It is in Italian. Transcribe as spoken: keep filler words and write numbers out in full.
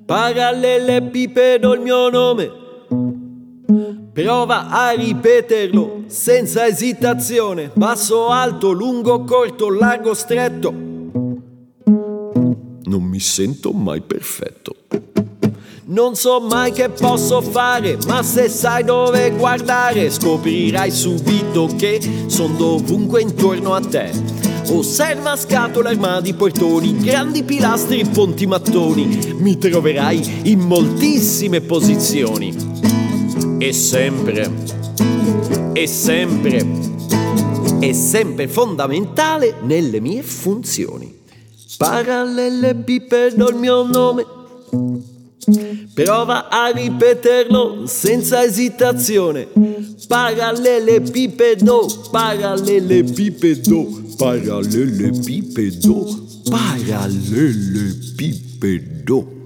Parallelepipedo il mio nome. Prova a ripeterlo senza esitazione. Basso, alto, lungo, corto, largo, stretto. Non mi sento mai perfetto. Non so mai che posso fare, ma se sai dove guardare scoprirai subito che son dovunque intorno a te. Osserva scatole, armadi, portoni, grandi pilastri, ponti, mattoni. Mi troverai in moltissime posizioni. E sempre, e sempre, è sempre fondamentale nelle mie funzioni. Parallelepipedo il mio nome. Prova a ripeterlo senza esitazione. Parallelepipedo, parallelepipedo, parallelepipedo, parallelepipedo.